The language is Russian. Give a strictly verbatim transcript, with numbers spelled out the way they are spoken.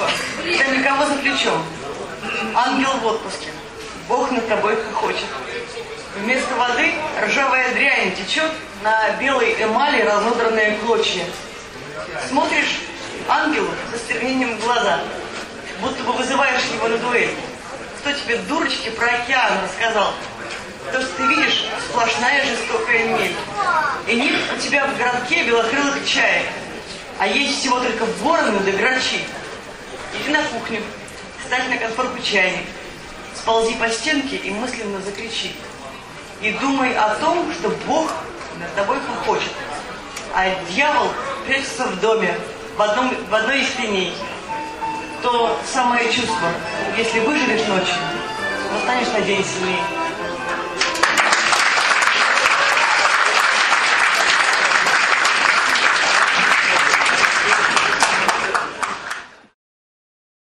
чувство. Ты никого за плечом. Ангел в отпуске. Бог над тобой хохочет. Вместо воды ржавая дрянь течет, на белой эмали разодранные клочья. Смотришь ангелу со стервенением в глаза, будто бы вызываешь его на дуэль. Кто тебе, дурочки, про океан рассказал? То, что ты видишь, сплошная жестокая мель. И нет у тебя в городке белокрылых чаек, а есть всего только вороны да грачи. Иди на кухню, ставь на конфорку чайник, сползи по стенке и мысленно закричи. И думай о том, что Бог над тобой хохочет, а дьявол прячется в доме, в, одном, в одной из теней. То самое чувство, если выживешь ночью, то станешь на день сильнее.